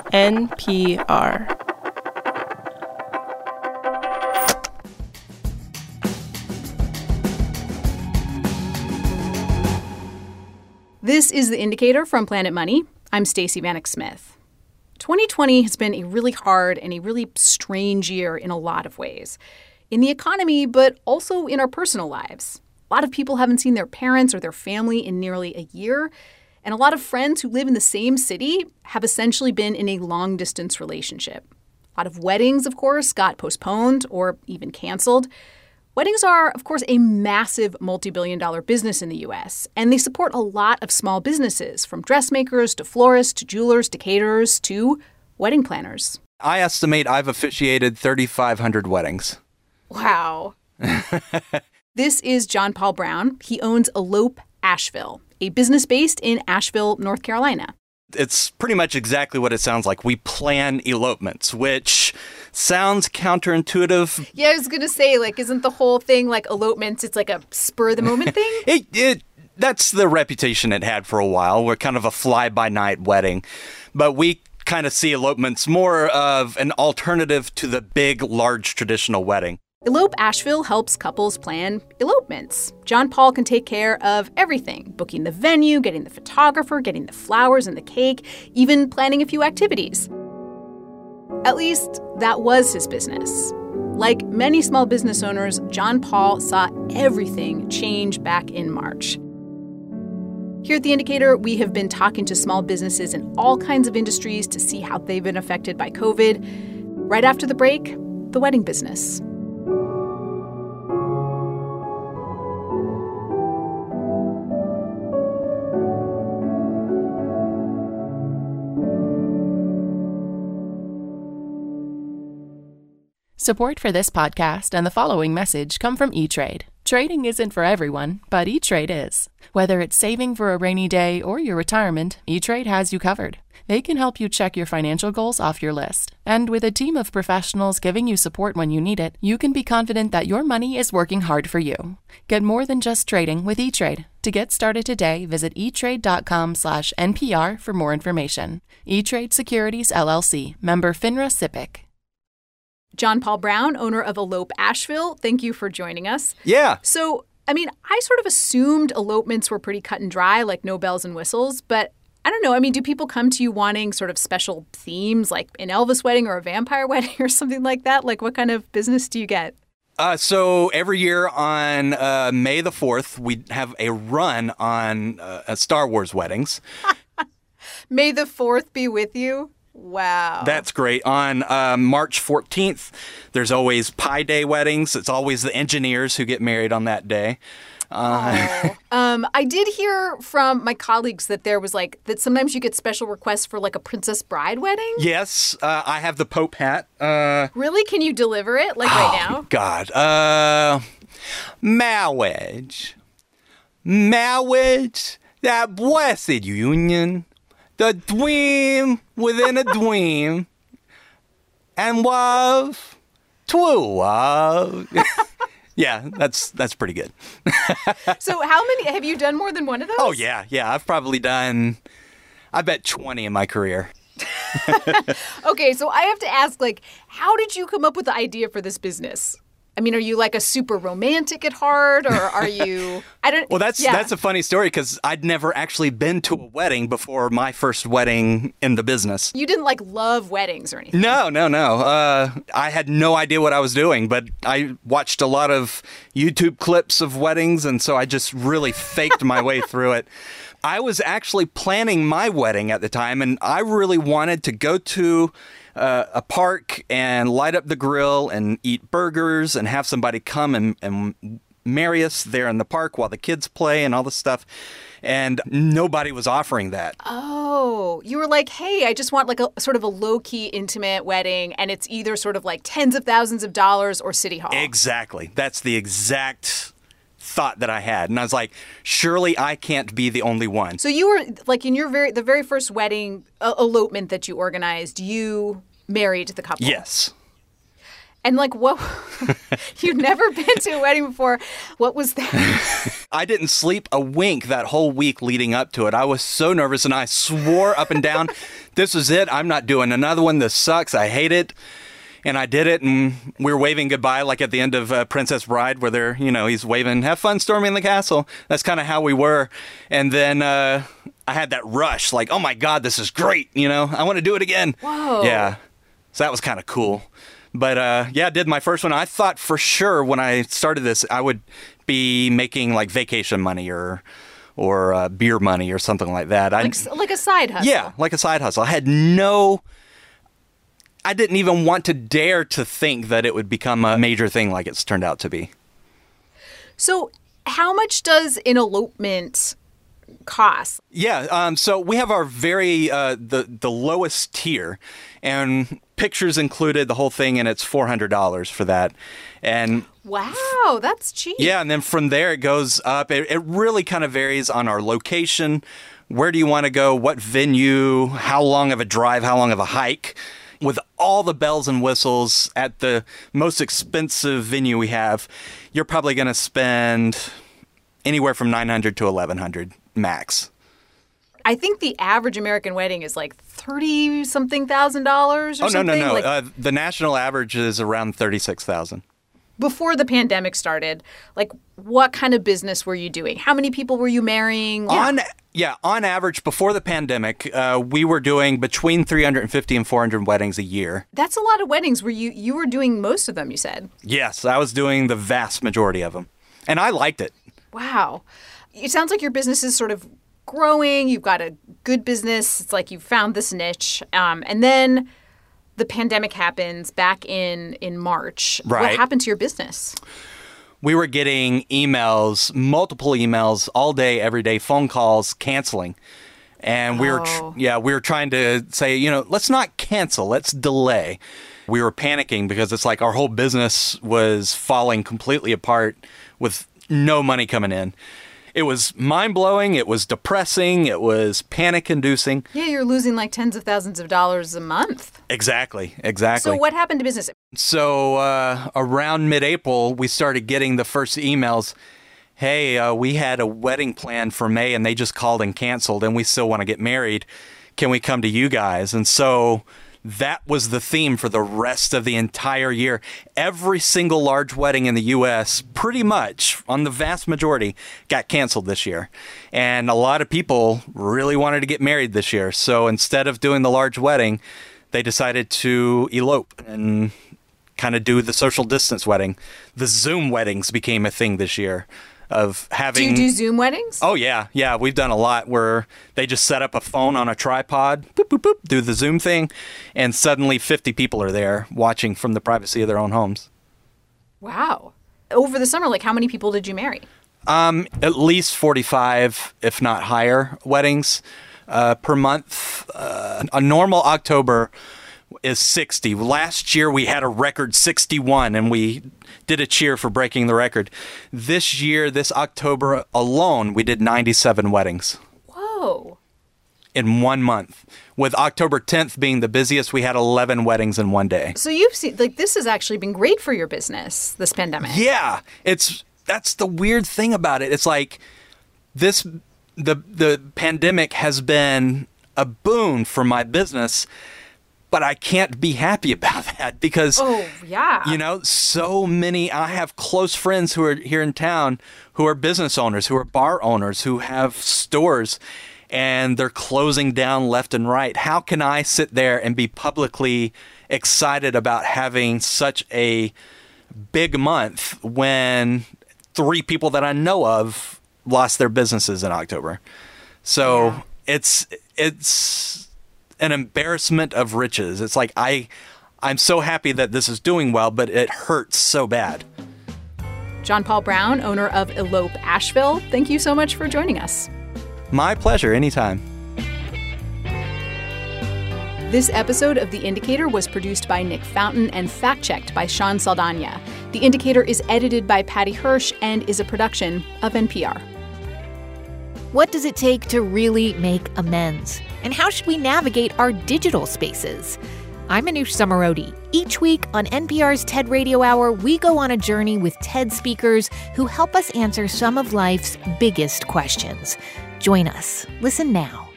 NPR. This is The Indicator from Planet Money. I'm Stacey Vanek Smith. 2020 has been a really hard and a really strange year in a lot of ways. In the economy, but also in our personal lives. A lot of people haven't seen their parents or their family in nearly a year. And a lot of friends who live in the same city have essentially been in a long-distance relationship. A lot of weddings, of course, got postponed or even canceled. Weddings are, of course, a massive multi-billion-dollar business in the U.S., and they support a lot of small businesses, from dressmakers to florists to jewelers to caterers to wedding planners. I estimate I've officiated 3,500 weddings. Wow. This is John Paul Brown. He owns Elope Asheville, a business based in Asheville, North Carolina. It's pretty much exactly what it sounds like. We plan elopements, which sounds counterintuitive. Yeah, I was going to say, isn't the whole thing like elopements? It's like a spur-of-the-moment thing? That's the reputation it had for a while. We're kind of a fly-by-night wedding. But we kind of see elopements more of an alternative to the big, large traditional wedding. Elope Asheville helps couples plan elopements. John Paul can take care of everything, booking the venue, getting the photographer, getting the flowers and the cake, even planning a few activities. At least, that was his business. Like many small business owners, John Paul saw everything change back in March. Here at The Indicator, we have been talking to small businesses in all kinds of industries to see how they've been affected by COVID. Right after the break, the wedding business. Support for this podcast and the following message come from E-Trade. Trading isn't for everyone, but E-Trade is. Whether it's saving for a rainy day or your retirement, E-Trade has you covered. They can help you check your financial goals off your list. And with a team of professionals giving you support when you need it, you can be confident that your money is working hard for you. Get more than just trading with E-Trade. To get started today, visit etrade.com/NPR for more information. E-Trade Securities, LLC, member FINRA SIPC. John Paul Brown, owner of Elope Asheville, thank you for joining us. Yeah. So, I sort of assumed elopements were pretty cut and dry, like no bells and whistles, but I don't know. Do people come to you wanting sort of special themes, like an Elvis wedding or a vampire wedding or something like that? Like, what kind of business do you get? So every year on May the 4th, we have a run on Star Wars weddings. May the 4th be with you? Wow. That's great. On March 14th, there's always Pi Day weddings. It's always the engineers who get married on that day. I did hear from my colleagues that there was that sometimes you get special requests for a Princess Bride wedding. Yes, I have the Pope hat. Really? Can you deliver it right now? God. Marriage, that blessed union. The dream within a dream, and love, true love. Yeah, that's pretty good. So how many, have you done more than one of those? Oh, yeah. I've probably done, I bet 20 in my career. Okay, so I have to ask, how did you come up with the idea for this business? Are you a super romantic at heart, or are you? Well, that's a funny story because I'd never actually been to a wedding before my first wedding in the business. You didn't love weddings or anything? No. I had no idea what I was doing, but I watched a lot of YouTube clips of weddings, and so I just really faked my way through it. I was actually planning my wedding at the time, and I really wanted to go to a park and light up the grill and eat burgers and have somebody come and marry us there in the park while the kids play and all this stuff. And nobody was offering that. Oh, you were like, hey, I just want a sort of a low-key intimate wedding, and it's either sort of tens of thousands of dollars or City Hall. Exactly. That's the exact thought that I had. And I was like, surely I can't be the only one. So you were in your the very first wedding elopement that you organized, you married the couple. Yes. And like, what? You've never been to a wedding before. What was that? I didn't sleep a wink that whole week leading up to it. I was so nervous, and I swore up and down, this is it. I'm not doing another one. This sucks. I hate it. And I did it, and we were waving goodbye, like at the end of Princess Bride, where they're, he's waving, have fun storming the castle. That's kind of how we were. And then I had that rush, like, oh my God, this is great. I want to do it again. Whoa. Yeah. So that was kind of cool. But I did my first one. I thought for sure when I started this, I would be making like vacation money or beer money or something like that. Like a side hustle. Yeah, like a side hustle. I didn't even want to dare to think that it would become a major thing like it's turned out to be. So how much does an elopement cost? Yeah, so we have our very, the lowest tier, and pictures included, the whole thing, and it's $400 for that. And wow, that's cheap. Yeah, and then from there it goes up. It really kind of varies on our location. Where do you want to go? What venue? How long of a drive? How long of a hike? With all the bells and whistles at the most expensive venue we have, you're probably going to spend anywhere from $900 to $1,100 max. I think the average American wedding is like $30-something thousand or something. No. Like, the national average is around $36,000. Before the pandemic started, like, what kind of business were you doing? How many people were you marrying? On average, before the pandemic, we were doing between 350 and 400 weddings a year. That's a lot of weddings. Were you were doing most of them, you said? Yes, I was doing the vast majority of them. And I liked it. Wow. It sounds like your business is sort of growing. You've got a good business. It's like you found this niche. And then the pandemic happens back in March. Right. What happened to your business? We were getting emails, multiple emails all day, every day, phone calls, canceling. And we were trying to say, let's not cancel, let's delay. We were panicking because it's like our whole business was falling completely apart with no money coming in. It was mind-blowing, it was depressing, it was panic-inducing. Yeah, you're losing like tens of thousands of dollars a month. Exactly. So what happened to business? So around mid-April, we started getting the first emails. Hey, we had a wedding planned for May, and they just called and canceled, and we still want to get married. Can we come to you guys? And so that was the theme for the rest of the entire year. Every single large wedding in the U.S., pretty much, on the vast majority, got canceled this year. And a lot of people really wanted to get married this year. So instead of doing the large wedding, they decided to elope and kind of do the social distance wedding. The Zoom weddings became a thing this year. Of having. Do you do Zoom weddings? Oh, yeah. Yeah, we've done a lot where they just set up a phone on a tripod, boop, boop, boop, do the Zoom thing, and suddenly 50 people are there watching from the privacy of their own homes. Wow. Over the summer, like, how many people did you marry? At least 45, if not higher, weddings per month. A normal October is 60. Last year we had a record 61, and we did a cheer for breaking the record. This year, this October alone, we did 97 weddings. Whoa. In 1 month. With October 10th being the busiest, we had 11 weddings in one day. So you've seen, like, this has actually been great for your business, this pandemic. Yeah. That's the weird thing about it. It's like the pandemic has been a boon for my business. But I can't be happy about that because, so many, I have close friends who are here in town who are business owners, who are bar owners, who have stores, and they're closing down left and right. How can I sit there and be publicly excited about having such a big month when 3 people that I know of lost their businesses in October? So it's an embarrassment of riches. It's like I'm so happy that this is doing well, but it hurts so bad. John Paul Brown, owner of Elope Asheville, thank you so much for joining us. My pleasure, anytime. This episode of The Indicator was produced by Nick Fountain and fact-checked by Sean Saldana. The Indicator is edited by Patty Hirsch and is a production of NPR. What does it take to really make amends? And how should we navigate our digital spaces? I'm Anoush Samarodi. Each week on NPR's TED Radio Hour, we go on a journey with TED speakers who help us answer some of life's biggest questions. Join us. Listen now.